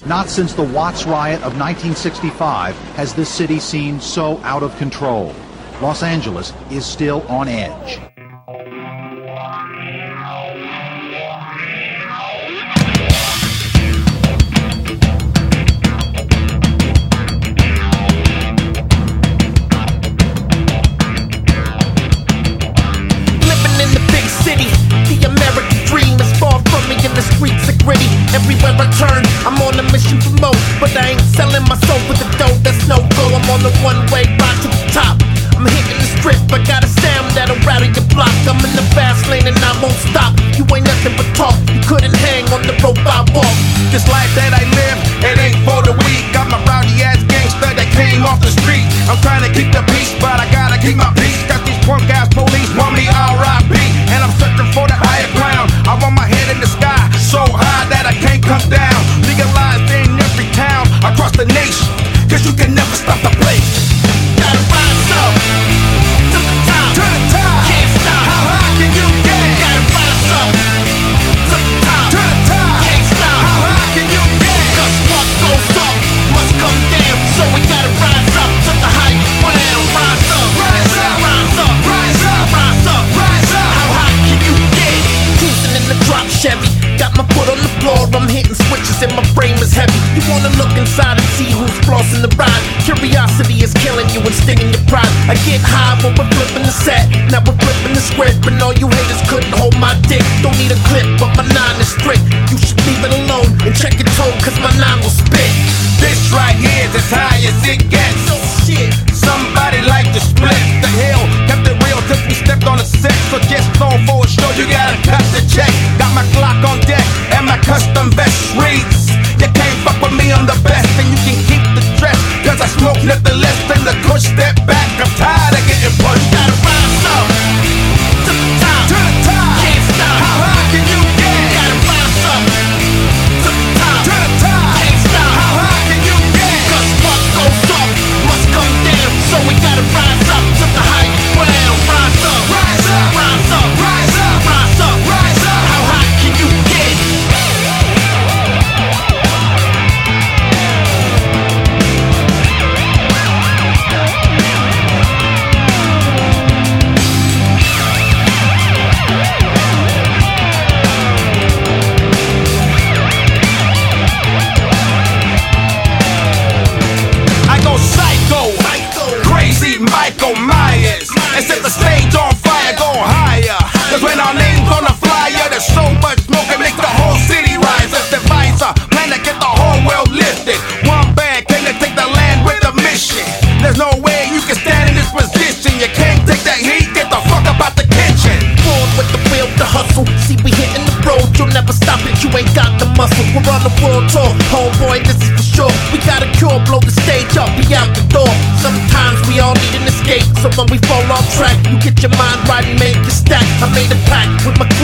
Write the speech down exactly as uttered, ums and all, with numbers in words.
Not since the Watts riot of nineteen sixty-five has this city seemed so out of control. Los Angeles is still on edge. Everywhere I turn, I'm on a mission for more. But I ain't selling my soul for the dough, that's no go. I'm on the one-way ride to the top. I'm hitting the strip, I got a sound that'll rattle your block. I'm in the fast lane and I won't stop. You ain't nothing but talk, you couldn't hang on the rope I walk. This life that I live, it ain't for the weak. Got my rowdy-ass gangster that came off the street. I'm trying to keep the peace, but I gotta keep my peace. Got these punk-ass police want me R I P, and I'm searching for the higher ground. I want my head in the sky, so high that I can't come down. Legalized in every town across the nation, cause you can never stop the place. Gotta rise up to the top, to the top. Can't stop. How high can you get? Gotta rise up to the top, to the top. Can't stop. How high can you get? Cause what goes up must come down, so we gotta rise up to the high ground. Rise up, rise up, rise up, rise up, rise up, rise up. How high can you get? Cruising in the drop Chevy, got my foot on the floor, I'm hitting switches and my frame is heavy. You wanna look inside and see who's flossing the ride. Curiosity is killing you and stinging your pride. I get high when we're flipping the set, now we're flipping the script, and all you haters couldn't hold my dick. Don't need a clip, but my nine is strict. You should leave it alone and check your tone, cause my nine will spit. This right here is as high as it gets. Oh shit. Somebody like to split the hill. Kept it real till we stepped on the set. So just know for a show you gotta cut the check. Got my Glock on deck and my custom vest reads. You can't fuck with me, I'm the best, and you can keep the dress, cause I smoke nothing less than the kush. Step back, I'm tired of getting pushed. Gotta rise up to the top, to the top. Can't stop. How high can you get? Gotta rise up to the top, to the top. Can't stop. How high can you get? Cause what goes up must come down, so we gotta rise up to the high ground. Rise up, rise up, rise up, rise up, rise up, rise up. How high can you get? Michael Myers, and set the stage on fire, go higher. Cause when our name's on the flyer, there's so much smoke it makes the whole city rise. Let's devise a plan to get the whole world lifted. One band came to take the land with a mission. There's no way you can stand in this position. You can't take that heat, get the fuck up out the kitchen. Born with the will to hustle, see we hitting the road, you'll never stop it, you ain't got the muscle. We're on the world tour, homeboy, this is for sure. We got a cure, blow the stage up, we out the door. Sometimes we all need an escape, so when we fall off track, you get your mind right and make it stack. I made a pact with my